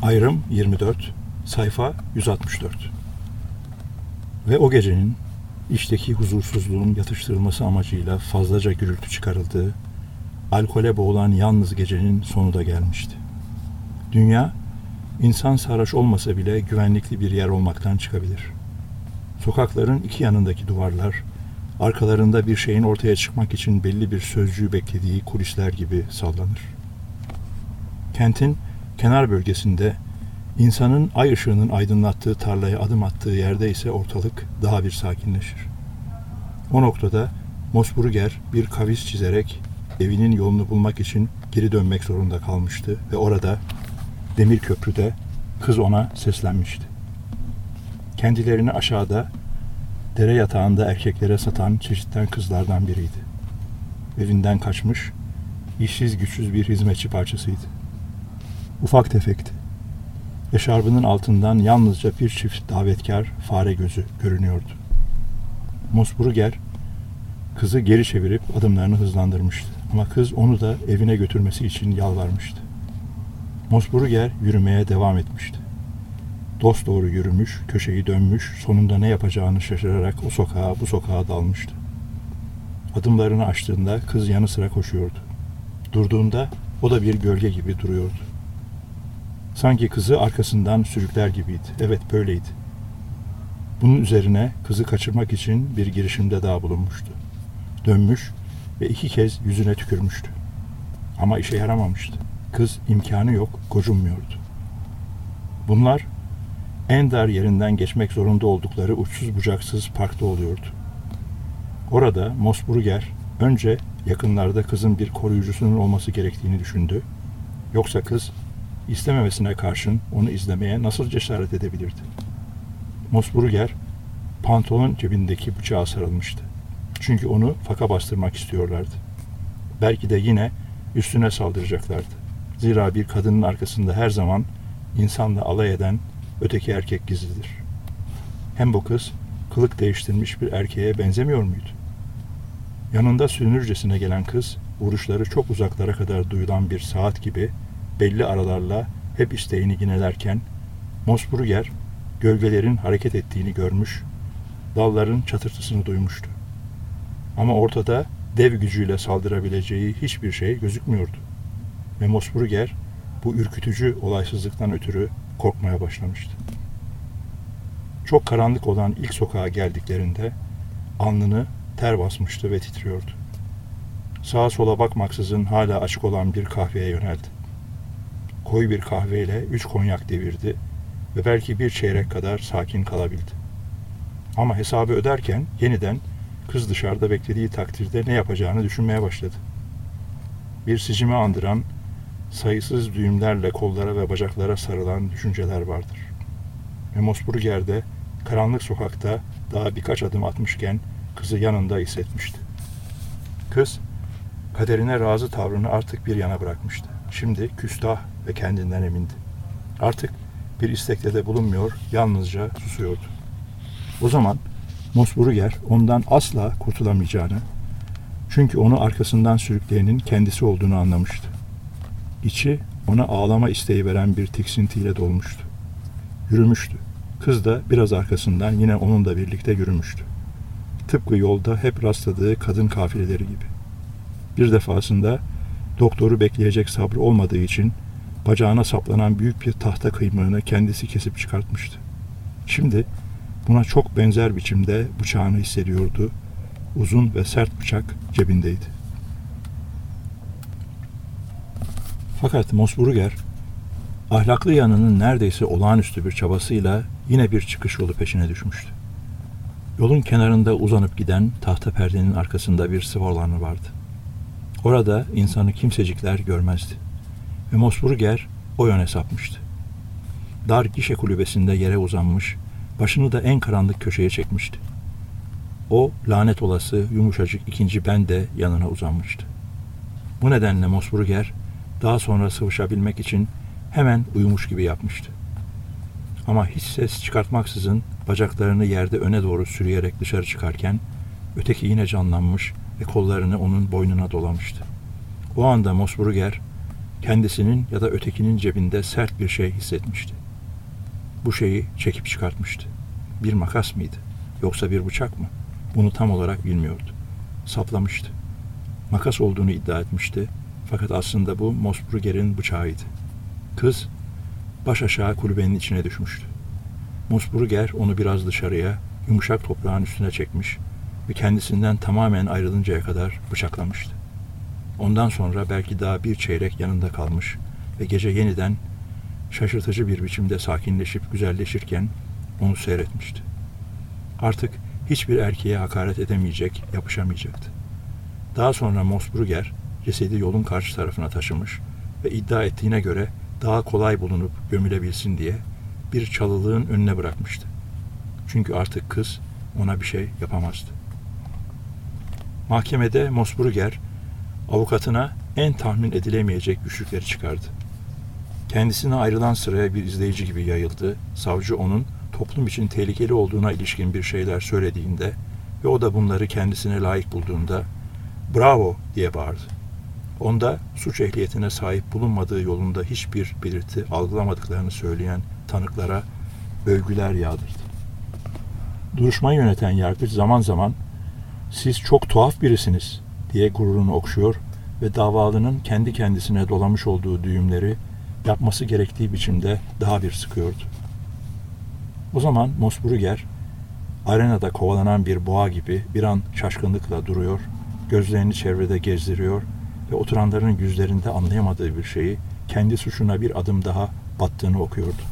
Ayrım 24, sayfa 164. Ve o gecenin içteki huzursuzluğun yatıştırılması amacıyla fazlaca gürültü çıkarıldığı, alkole boğulan yalnız gecenin sonu da gelmişti. Dünya, insan sarhoş olmasa bile güvenlikli bir yer olmaktan çıkabilir. Sokakların iki yanındaki duvarlar, arkalarında bir şeyin ortaya çıkmak için belli bir sözcüğü beklediği kulisler gibi sallanır. Kentin kenar bölgesinde, insanın ay ışığının aydınlattığı tarlaya adım attığı yerde ise ortalık daha bir sakinleşir. O noktada Mosburger bir kavis çizerek evinin yolunu bulmak için geri dönmek zorunda kalmıştı ve orada demir köprüde kız ona seslenmişti. Kendilerini aşağıda dere yatağında erkeklere satan çeşitten kızlardan biriydi. Evinden kaçmış, işsiz güçsüz bir hizmetçi parçasıydı. Ufak tefekti. Eşarbının altından yalnızca bir çift davetkar fare gözü görünüyordu. Mosburger kızı geri çevirip adımlarını hızlandırmıştı. Ama kız onu da evine götürmesi için yalvarmıştı. Mosburger yürümeye devam etmişti. Dosdoğru yürümüş, köşeyi dönmüş, sonunda ne yapacağını şaşırarak o sokağa bu sokağa dalmıştı. Adımlarını açtığında kız yanı sıra koşuyordu. Durduğunda o da bir gölge gibi duruyordu. Sanki kızı arkasından sürükler gibiydi. Evet, böyleydi. Bunun üzerine kızı kaçırmak için bir girişimde daha bulunmuştu. Dönmüş ve 2 kez yüzüne tükürmüştü. Ama işe yaramamıştı. Kız imkanı yok, gocunmuyordu. Bunlar en dar yerinden geçmek zorunda oldukları uçsuz bucaksız parkta oluyordu. Orada Mosburger önce yakınlarda kızın bir koruyucusunun olması gerektiğini düşündü. Yoksa kız istememesine karşın onu izlemeye nasıl cesaret edebilirdi? Mosburger pantolon cebindeki bıçağa sarılmıştı. Çünkü onu faka bastırmak istiyorlardı. Belki de yine üstüne saldıracaklardı. Zira bir kadının arkasında her zaman insanla alay eden öteki erkek gizlidir. Hem bu kız kılık değiştirmiş bir erkeğe benzemiyor muydu? Yanında sürünürcesine gelen kız, vuruşları çok uzaklara kadar duyulan bir saat gibi belli aralarla hep isteğini yinelerken, Mosburger gölgelerin hareket ettiğini görmüş, dalların çatırtısını duymuştu. Ama ortada dev gücüyle saldırabileceği hiçbir şey gözükmüyordu. Ve Mosburger bu ürkütücü olaysızlıktan ötürü korkmaya başlamıştı. Çok karanlık olan ilk sokağa geldiklerinde alnını ter basmıştı ve titriyordu. Sağa sola bakmaksızın hala açık olan bir kahveye yöneldi. Koyu bir kahveyle 3 konyak devirdi ve belki bir çeyrek kadar sakin kalabildi. Ama hesabı öderken yeniden kız dışarıda beklediği takdirde ne yapacağını düşünmeye başladı. Bir sicimi andıran, sayısız düğümlerle kollara ve bacaklara sarılan düşünceler vardır. Ve Mosburger'de karanlık sokakta daha birkaç adım atmışken kızı yanında hissetmişti. Kız, kaderine razı tavrını artık bir yana bırakmıştı. Şimdi küstah ve kendinden emindi. Artık bir istekte de bulunmuyor, yalnızca susuyordu. O zaman Mosburger ondan asla kurtulamayacağını, çünkü onu arkasından sürükleyenin kendisi olduğunu anlamıştı. İçi ona ağlama isteği veren bir tiksintiyle dolmuştu. Yürümüştü. Kız da biraz arkasından yine onunla birlikte yürümüştü. Tıpkı yolda hep rastladığı kadın kafileleri gibi. Bir defasında doktoru bekleyecek sabrı olmadığı için bacağına saplanan büyük bir tahta kıymığını kendisi kesip çıkartmıştı. Şimdi buna çok benzer biçimde bıçağını hissediyordu. Uzun ve sert bıçak cebindeydi. Fakat Mosburger, ahlaklı yanının neredeyse olağanüstü bir çabasıyla yine bir çıkış yolu peşine düşmüştü. Yolun kenarında uzanıp giden tahta perdenin arkasında bir sıva alanı vardı. Orada insanı kimsecikler görmezdi. Ve Mosburger o yöne sapmıştı. Dar gişe kulübesinde yere uzanmış, başını da en karanlık köşeye çekmişti. O lanet olası yumuşacık ikinci ben de yanına uzanmıştı. Bu nedenle Mosburger daha sonra sıvışabilmek için hemen uyumuş gibi yapmıştı. Ama hiç ses çıkartmaksızın bacaklarını yerde öne doğru sürüyerek dışarı çıkarken öteki yine canlanmış ve kollarını onun boynuna dolamıştı. O anda Mosburger kendisinin ya da ötekinin cebinde sert bir şey hissetmişti. Bu şeyi çekip çıkartmıştı. Bir makas mıydı? Yoksa bir bıçak mı? Bunu tam olarak bilmiyordu. Saplamıştı. Makas olduğunu iddia etmişti. Fakat aslında bu Mossbrugger'in bıçağıydı. Kız baş aşağı kulübenin içine düşmüştü. Mossbrugger onu biraz dışarıya, yumuşak toprağın üstüne çekmiş ve kendisinden tamamen ayrılıncaya kadar bıçaklamıştı. Ondan sonra belki daha bir çeyrek yanında kalmış ve gece yeniden şaşırtıcı bir biçimde sakinleşip güzelleşirken onu seyretmişti. Artık hiçbir erkeğe hakaret edemeyecek, yapışamayacaktı. Daha sonra Mossbrugger cesedi yolun karşı tarafına taşımış ve iddia ettiğine göre daha kolay bulunup gömülebilsin diye bir çalılığın önüne bırakmıştı. Çünkü artık kız ona bir şey yapamazdı. Mahkemede Mossbrugger avukatına en tahmin edilemeyecek güçlükleri çıkardı. Kendisine ayrılan sıraya bir izleyici gibi yayıldı. Savcı onun toplum için tehlikeli olduğuna ilişkin bir şeyler söylediğinde ve o da bunları kendisine layık bulduğunda "Bravo!" diye bağırdı. Onda suç ehliyetine sahip bulunmadığı yolunda hiçbir belirti algılamadıklarını söyleyen tanıklara övgüler yağdırdı. Duruşmayı yöneten yargıç zaman zaman "Siz çok tuhaf birisiniz" diye gururunu okşuyor ve davalının kendi kendisine dolamış olduğu düğümleri yapması gerektiği biçimde daha bir sıkıyordu. O zaman Mossbrugger arenada kovalanan bir boğa gibi bir an şaşkınlıkla duruyor, gözlerini çevrede gezdiriyor ve oturanların yüzlerinde anlayamadığı bir şeyi kendi suçuna bir adım daha battığını okuyordu.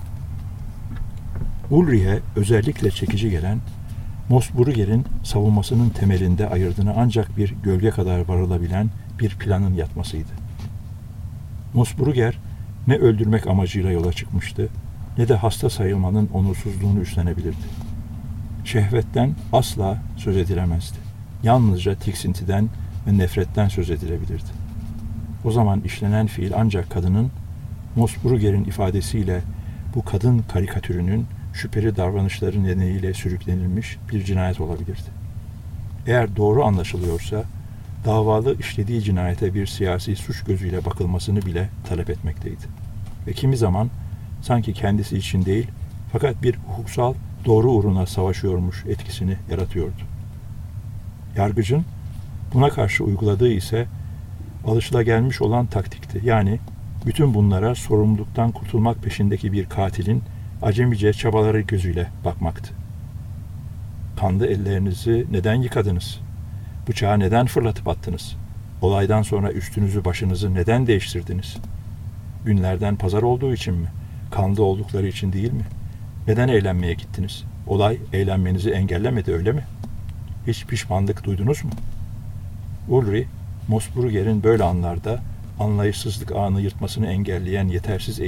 Ulrich'e özellikle çekici gelen Mossbrugger'in savunmasının temelinde ayırdığını ancak bir gölge kadar varılabilen bir planın yatmasıydı. Mossbrugger ne öldürmek amacıyla yola çıkmıştı, ne de hasta sayılmanın onursuzluğunu üstlenebilirdi. Şehvetten asla söz edilemezdi. Yalnızca tiksintiden ve nefretten söz edilebilirdi. O zaman işlenen fiil ancak kadının, Mossbrugger'in ifadesiyle bu kadın karikatürünün şüpheli davranışları nedeniyle sürüklenilmiş bir cinayet olabilirdi. Eğer doğru anlaşılıyorsa, davalı işlediği cinayete bir siyasi suç gözüyle bakılmasını bile talep etmekteydi. Ve kimi zaman sanki kendisi için değil, fakat bir hukuksal doğru uğruna savaşıyormuş etkisini yaratıyordu. Yargıcın buna karşı uyguladığı ise alışılagelmiş olan taktikti. Yani bütün bunlara sorumluluktan kurtulmak peşindeki bir katilin acemice çabaları gözüyle bakmaktı. Kanlı ellerinizi neden yıkadınız? Bıçağı neden fırlatıp attınız? Olaydan sonra üstünüzü başınızı neden değiştirdiniz? Günlerden pazar olduğu için mi? Kanlı oldukları için değil mi? Neden eğlenmeye gittiniz? Olay eğlenmenizi engellemedi, öyle mi? Hiç pişmanlık duydunuz mu? Ulrich, Mossbrugger'in böyle anlarda anlayışsızlık ağını yırtmasını engelleyen yetersiz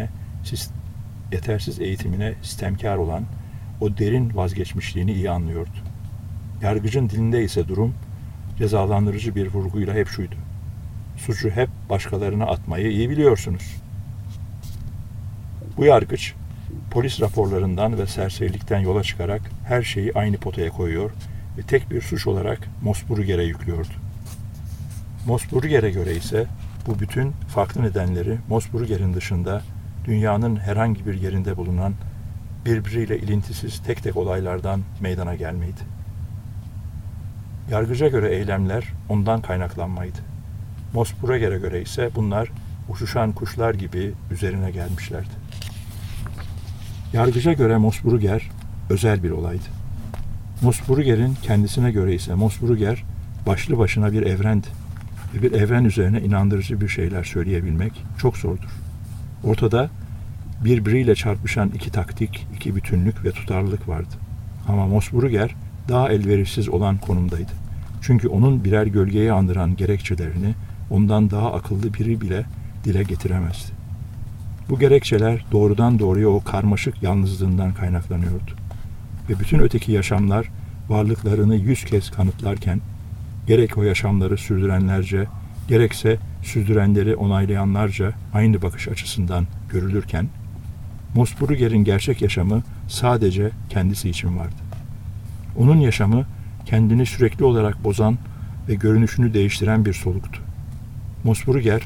eğitimine sistemkar olan o derin vazgeçmişliğini iyi anlıyordu. Yargıcın dilinde ise durum cezalandırıcı bir vurguyla hep şuydu: suçu hep başkalarına atmayı iyi biliyorsunuz. Bu yargıç polis raporlarından ve serserilikten yola çıkarak her şeyi aynı potaya koyuyor ve tek bir suç olarak Mossbrugger'e yüklüyordu. Mossbrugger'e göre ise bu bütün farklı nedenleri Mossbrugger'in dışında dünyanın herhangi bir yerinde bulunan birbiriyle ilintisiz tek tek olaylardan meydana gelmeydi. Yargıca göre eylemler ondan kaynaklanmaydı. Mossbrugger'e göre ise bunlar uçuşan kuşlar gibi üzerine gelmişlerdi. Yargıca göre Mossbrugger özel bir olaydı. Mossbrugger'in kendisine göre ise Mossbrugger başlı başına bir evrendi. Ve bir evren üzerine inandırıcı bir şeyler söyleyebilmek çok zordur. Ortada birbiriyle çarpışan iki taktik, iki bütünlük ve tutarlılık vardı. Ama Mossbrugger daha elverişsiz olan konumdaydı. Çünkü onun birer gölgeyi andıran gerekçelerini ondan daha akıllı biri bile dile getiremezdi. Bu gerekçeler doğrudan doğruya o karmaşık yalnızlığından kaynaklanıyordu. Ve bütün öteki yaşamlar varlıklarını 100 kez kanıtlarken, gerek o yaşamları sürdürenlerce, gerekse sürdürenleri onaylayanlarca aynı bakış açısından görülürken, Mossbrugger'in gerçek yaşamı sadece kendisi için vardı. Onun yaşamı kendini sürekli olarak bozan ve görünüşünü değiştiren bir soluktu. Mossbrugger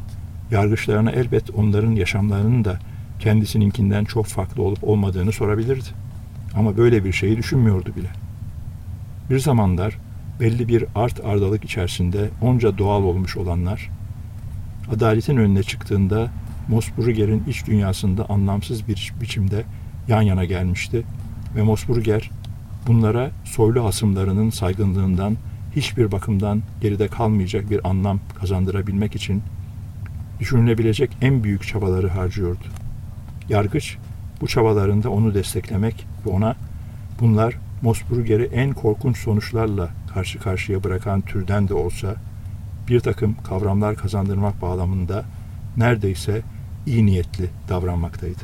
Yargıçlarına elbet onların yaşamlarının da kendisininkinden çok farklı olup olmadığını sorabilirdi. Ama böyle bir şeyi düşünmüyordu bile. Bir zamanlar belli bir art ardalık içerisinde onca doğal olmuş olanlar, adaletin önüne çıktığında Moosbrugger'in iç dünyasında anlamsız bir biçimde yan yana gelmişti ve Moosbrugger bunlara soylu hasımlarının saygınlığından hiçbir bakımdan geride kalmayacak bir anlam kazandırabilmek için düşünülebilecek en büyük çabaları harcıyordu. Yargıç bu çabalarında onu desteklemek ve ona bunlar Moosbrugger'i en korkunç sonuçlarla karşı karşıya bırakan türden de olsa bir takım kavramlar kazandırmak bağlamında neredeyse iyi niyetli davranmaktaydı.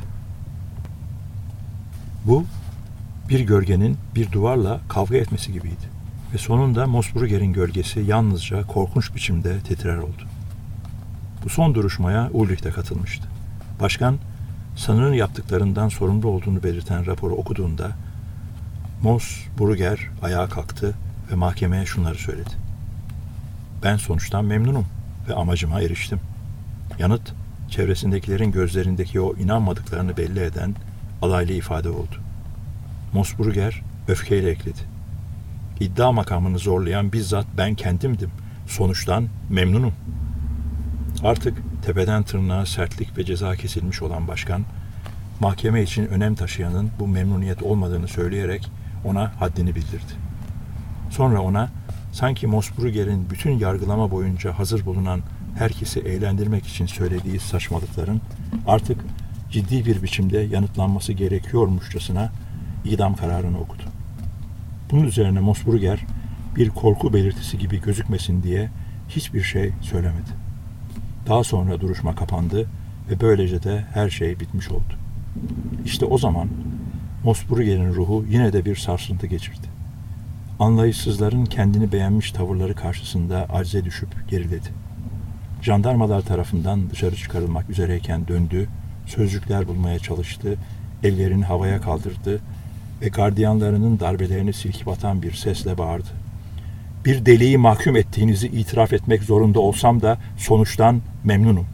Bu bir gölgenin bir duvarla kavga etmesi gibiydi ve sonunda Moosbrugger'in gölgesi yalnızca korkunç biçimde titrer oldu. Bu son duruşmaya Ulrich de katılmıştı. Başkan, sanığın yaptıklarından sorumlu olduğunu belirten raporu okuduğunda Moosbrugger ayağa kalktı ve mahkemeye şunları söyledi. Ben sonuçtan memnunum ve amacıma eriştim. Yanıt, çevresindekilerin gözlerindeki o inanmadıklarını belli eden alaylı ifade oldu. Moosbrugger öfkeyle ekledi. İddia makamını zorlayan bizzat ben kendimdim. Sonuçtan memnunum. Artık tepeden tırnağa sertlik ve ceza kesilmiş olan başkan, mahkeme için önem taşıyanın bu memnuniyet olmadığını söyleyerek ona haddini bildirdi. Sonra ona sanki Moosbrugger'in bütün yargılama boyunca hazır bulunan herkesi eğlendirmek için söylediği saçmalıkların artık ciddi bir biçimde yanıtlanması gerekiyormuşçasına idam kararını okudu. Bunun üzerine Moosbrugger bir korku belirtisi gibi gözükmesin diye hiçbir şey söylemedi. Daha sonra duruşma kapandı ve böylece de her şey bitmiş oldu. İşte o zaman Moosbrugger'in ruhu yine de bir sarsıntı geçirdi. Anlayışsızların kendini beğenmiş tavırları karşısında acize düşüp geriledi. Jandarmalar tarafından dışarı çıkarılmak üzereyken döndü, sözcükler bulmaya çalıştı, ellerini havaya kaldırdı ve gardiyanlarının darbelerini silkip atan bir sesle bağırdı. Bir deliği mahkum ettiğinizi itiraf etmek zorunda olsam da sonuçtan memnunum.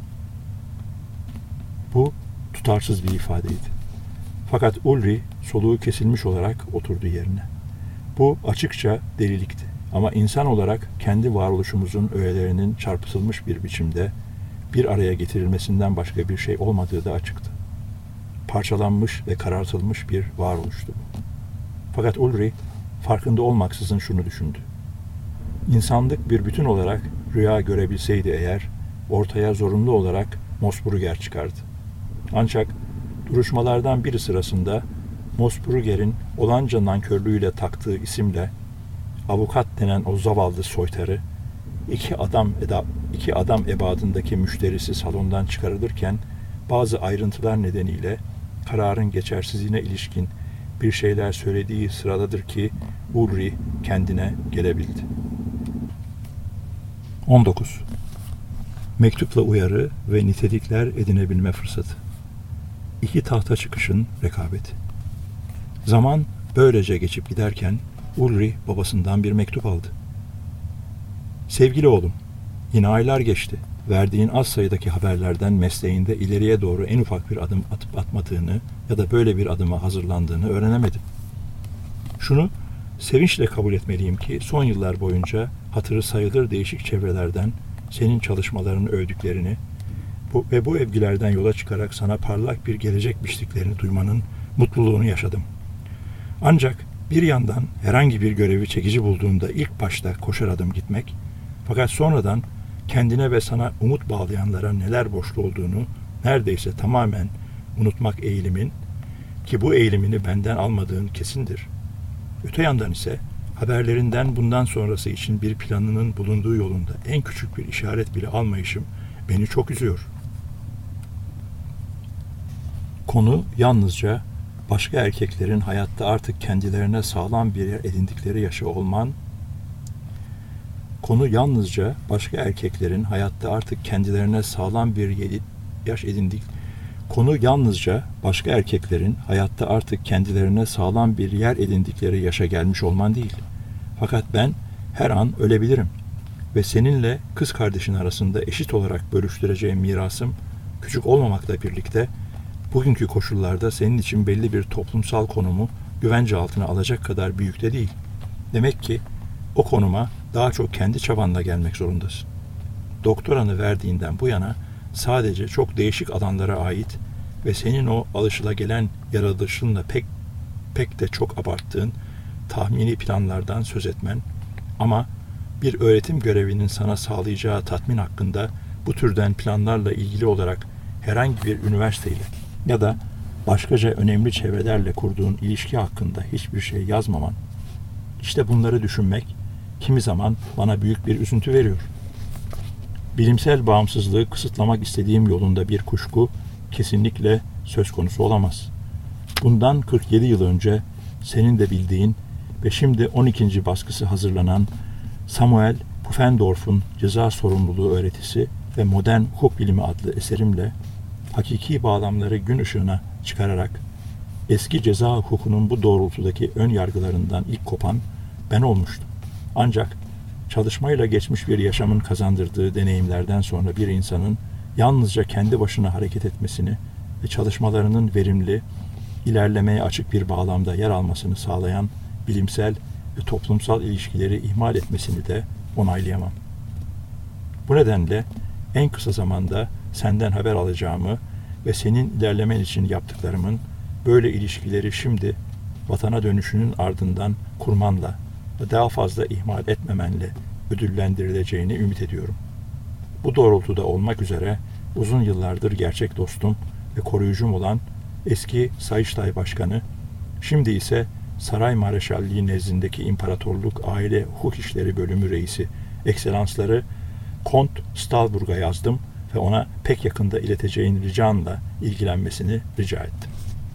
Bu tutarsız bir ifadeydi. Fakat Ulrich soluğu kesilmiş olarak oturdu yerine. Bu açıkça delilikti. Ama insan olarak kendi varoluşumuzun öğelerinin çarpıtılmış bir biçimde bir araya getirilmesinden başka bir şey olmadığı da açıktı. Parçalanmış ve karartılmış bir varoluştu bu. Fakat Ulrich farkında olmaksızın şunu düşündü. İnsanlık bir bütün olarak rüya görebilseydi eğer, ortaya zorunlu olarak Moosbrugger çıkardı. Ancak duruşmalardan biri sırasında Moosbrugger'in olanca nankörlüğüyle taktığı isimle avukat denen o zavallı soytarı iki adam ebadındaki müşterisi salondan çıkarılırken bazı ayrıntılar nedeniyle kararın geçersizliğine ilişkin bir şeyler söylediği sıradadır ki Ulrich kendine gelebildi. 19. Mektupla uyarı ve nitelikler edinebilme fırsatı. İki tahta çıkışın rekabeti. Zaman böylece geçip giderken Ulrich babasından bir mektup aldı. Sevgili oğlum, yine aylar geçti. Verdiğin az sayıdaki haberlerden mesleğinde ileriye doğru en ufak bir adım atıp atmadığını ya da böyle bir adıma hazırlandığını öğrenemedim. Şunu sevinçle kabul etmeliyim ki son yıllar boyunca hatırı sayılır değişik çevrelerden senin çalışmalarını övdüklerini ve bu övgülerden yola çıkarak sana parlak bir gelecek biçtiklerini duymanın mutluluğunu yaşadım. Ancak bir yandan herhangi bir görevi çekici bulduğunda ilk başta koşar adım gitmek, fakat sonradan kendine ve sana umut bağlayanlara neler borçlu olduğunu neredeyse tamamen unutmak eğilimin, ki bu eğilimini benden almadığın kesindir. Öte yandan ise haberlerinden bundan sonrası için bir planının bulunduğu yolunda en küçük bir işaret bile almayışım beni çok üzüyor. Konu yalnızca başka erkeklerin hayatta artık kendilerine sağlam bir yer edindikleri yaşı olman, konu yalnızca başka erkeklerin hayatta artık kendilerine sağlam bir yaş edindik. Konu yalnızca başka erkeklerin hayatta artık kendilerine sağlam bir yer edindikleri yaşa gelmiş olman değil. Fakat ben her an ölebilirim. ve seninle kız kardeşin arasında eşit olarak bölüştüreceğim mirasım küçük olmamakla birlikte bugünkü koşullarda senin için belli bir toplumsal konumu güvence altına alacak kadar büyük de değil. Demek ki o konuma daha çok kendi çabanla gelmek zorundasın. Doktoranı verdiğinden bu yana sadece çok değişik alanlara ait ve senin o alışılagelen yaratılışınla pek de çok abarttığın tahmini planlardan söz etmen ama bir öğretim görevinin sana sağlayacağı tatmin hakkında bu türden planlarla ilgili olarak herhangi bir üniversiteyle ya da başkaca önemli çevrelerle kurduğun ilişki hakkında hiçbir şey yazmaman, işte bunları düşünmek kimi zaman bana büyük bir üzüntü veriyor. Bilimsel bağımsızlığı kısıtlamak istediğim yolunda bir kuşku kesinlikle söz konusu olamaz. Bundan 47 yıl önce senin de bildiğin ve şimdi 12. baskısı hazırlanan Samuel Pufendorf'un Ceza Sorumluluğu Öğretisi ve Modern Hukuk Bilimi adlı eserimle hakiki bağlamları gün ışığına çıkararak eski ceza hukukunun bu doğrultudaki ön yargılarından ilk kopan ben olmuştum. Ancak çalışmayla geçmiş bir yaşamın kazandırdığı deneyimlerden sonra bir insanın yalnızca kendi başına hareket etmesini ve çalışmalarının verimli, ilerlemeye açık bir bağlamda yer almasını sağlayan bilimsel ve toplumsal ilişkileri ihmal etmesini de onaylayamam. Bu nedenle en kısa zamanda senden haber alacağımı ve senin ilerlemen için yaptıklarımın böyle ilişkileri şimdi vatana dönüşünün ardından kurmanla ve daha fazla ihmal etmemenle ödüllendirileceğini ümit ediyorum. Bu doğrultuda olmak üzere uzun yıllardır gerçek dostum ve koruyucum olan eski Sayıştay Başkanı, şimdi ise Saray Mareşalliği nezdindeki İmparatorluk Aile Hukuk İşleri Bölümü Reisi Ekselansları Kont Stalburg'a yazdım ve ona pek yakında ileteceğin ricanla ilgilenmesini rica ettim.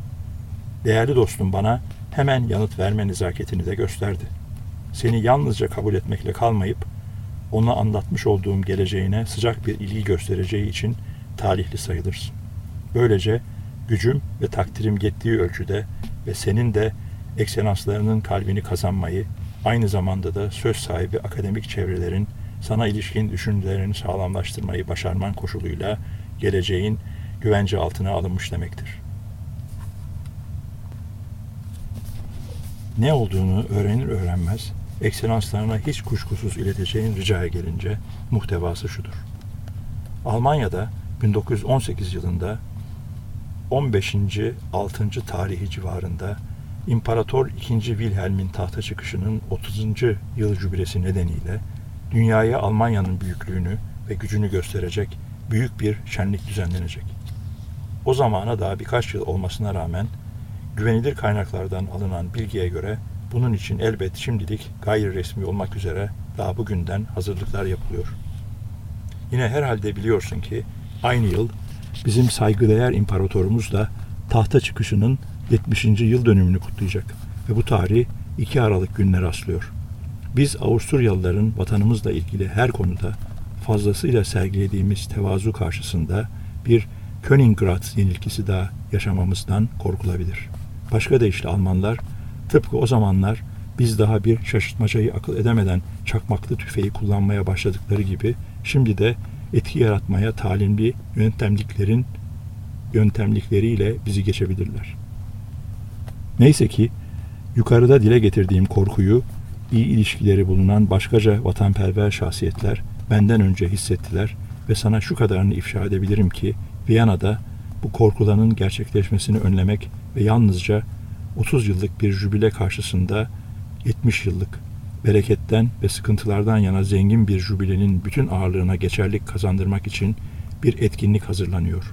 Değerli dostum bana hemen yanıt verme nezaketini de gösterdi. Seni yalnızca kabul etmekle kalmayıp, ona anlatmış olduğum geleceğine sıcak bir ilgi göstereceği için talihli sayılırsın. Böylece gücüm ve takdirim yettiği ölçüde ve senin de ekselanslarının kalbini kazanmayı, aynı zamanda da söz sahibi akademik çevrelerin sana ilişkin düşüncelerini sağlamlaştırmayı başarman koşuluyla geleceğin güvence altına alınmış demektir. Ne olduğunu öğrenir öğrenmez, ekselanslarına hiç kuşkusuz ileteceğin ricaya gelince muhtevası şudur. Almanya'da 1918 yılında 15. 6. tarihi civarında İmparator II. Wilhelm'in tahta çıkışının 30. yıl jübilesi nedeniyle dünyaya Almanya'nın büyüklüğünü ve gücünü gösterecek büyük bir şenlik düzenlenecek. O zamana daha birkaç yıl olmasına rağmen güvenilir kaynaklardan alınan bilgiye göre bunun için elbet şimdilik gayri resmi olmak üzere daha bugünden hazırlıklar yapılıyor. Yine herhalde biliyorsun ki aynı yıl bizim saygıdeğer imparatorumuz da tahta çıkışının 70. yıl dönümünü kutlayacak ve bu tarih 2 Aralık gününe rastlıyor. Biz Avusturyalıların vatanımızla ilgili her konuda fazlasıyla sergilediğimiz tevazu karşısında bir Königgrätz yenilgisi daha yaşamamızdan korkulabilir. Başka deyişle Almanlar tıpkı o zamanlar biz daha bir şaşırtmacayı akıl edemeden çakmaklı tüfeği kullanmaya başladıkları gibi şimdi de etki yaratmaya talimli yöntemlikleriyle bizi geçebilirler. Neyse ki yukarıda dile getirdiğim korkuyu iyi ilişkileri bulunan başkaca vatanperver şahsiyetler benden önce hissettiler ve sana şu kadarını ifşa edebilirim ki Viyana'da bu korkuların gerçekleşmesini önlemek ve yalnızca 30 yıllık bir jübile karşısında 70 yıllık bereketten ve sıkıntılardan yana zengin bir jübilenin bütün ağırlığına geçerlik kazandırmak için bir etkinlik hazırlanıyor.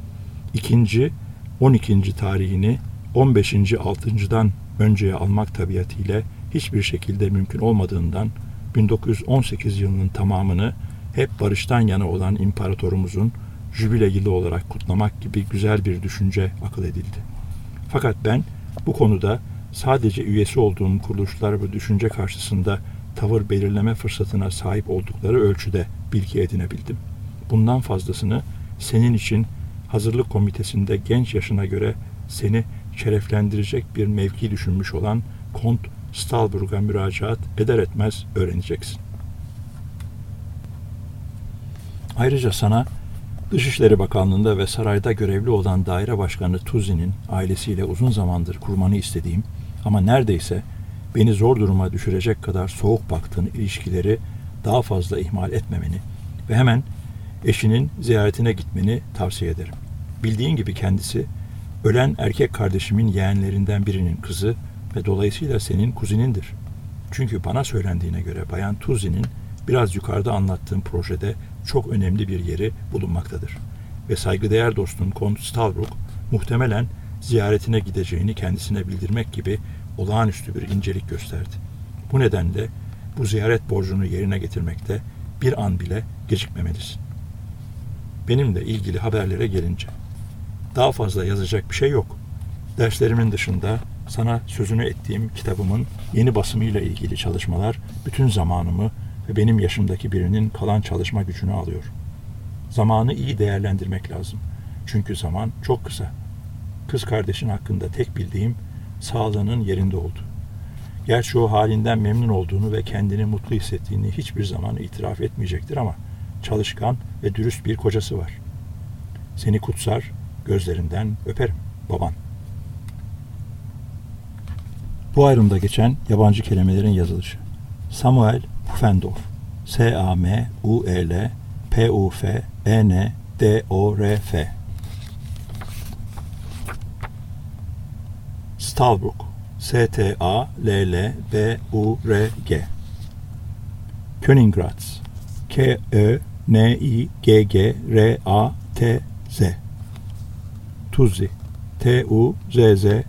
12. tarihini 15. 6.'dan önceye almak tabiatıyla hiçbir şekilde mümkün olmadığından 1918 yılının tamamını hep barıştan yana olan imparatorumuzun jübile yılı olarak kutlamak gibi güzel bir düşünce akıl edildi. Fakat ben bu konuda sadece üyesi olduğum kuruluşlar ve düşünce karşısında tavır belirleme fırsatına sahip oldukları ölçüde bilgi edinebildim. Bundan fazlasını senin için hazırlık komitesinde genç yaşına göre seni şereflendirecek bir mevki düşünmüş olan Kont Stalburg'a müracaat eder etmez öğreneceksin. Ayrıca sana Dışişleri Bakanlığı'nda ve sarayda görevli olan daire başkanı Tuzi'nin ailesiyle uzun zamandır kurmanı istediğim ama neredeyse beni zor duruma düşürecek kadar soğuk baktığın ilişkileri daha fazla ihmal etmemeni ve hemen eşinin ziyaretine gitmeni tavsiye ederim. Bildiğin gibi kendisi ölen erkek kardeşimin yeğenlerinden birinin kızı ve dolayısıyla senin kuzinindir. Çünkü bana söylendiğine göre Bayan Tuzi'nin biraz yukarıda anlattığım projede çok önemli bir yeri bulunmaktadır. Ve saygıdeğer dostun Kont Stavrook muhtemelen ziyaretine gideceğini kendisine bildirmek gibi olağanüstü bir incelik gösterdi. Bu nedenle bu ziyaret borcunu yerine getirmekte bir an bile gecikmemelisin. Benimle ilgili haberlere gelince, daha fazla yazacak bir şey yok. Derslerimin dışında sana sözünü ettiğim kitabımın yeni basımıyla ilgili çalışmalar bütün zamanımı ve benim yaşımdaki birinin kalan çalışma gücünü alıyor. Zamanı iyi değerlendirmek lazım. Çünkü zaman çok kısa. Kız kardeşin hakkında tek bildiğim sağlığının yerinde oldu. Gerçi o halinden memnun olduğunu ve kendini mutlu hissettiğini hiçbir zaman itiraf etmeyecektir ama çalışkan ve dürüst bir kocası var. Seni kutsar, gözlerinden öperim, baban. Bu ayrımda geçen yabancı kelimelerin yazılışı. Samuel Pufendorf, S-A-M-U-E-L P-U-F-E-N-D-O-R-F. Stalbrug, S-T-A-L-L-B-U-R-G. Königgrätz, K-Ö-N-I-G-G-R-A-T-Z. Tuzzi, T-U-Z-Z